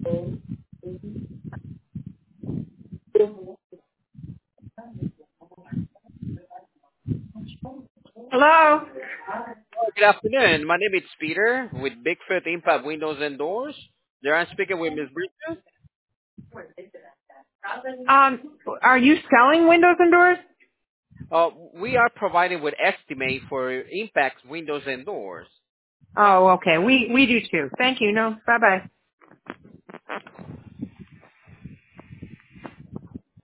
Hello. Good afternoon. My name is Peter with Bigfoot Impact Windows and Doors. There I'm speaking with Ms. Brito. Are you selling windows and doors? We are providing with estimate for Impact Windows and Doors. Oh, okay. We do too. Thank you. No. Bye bye.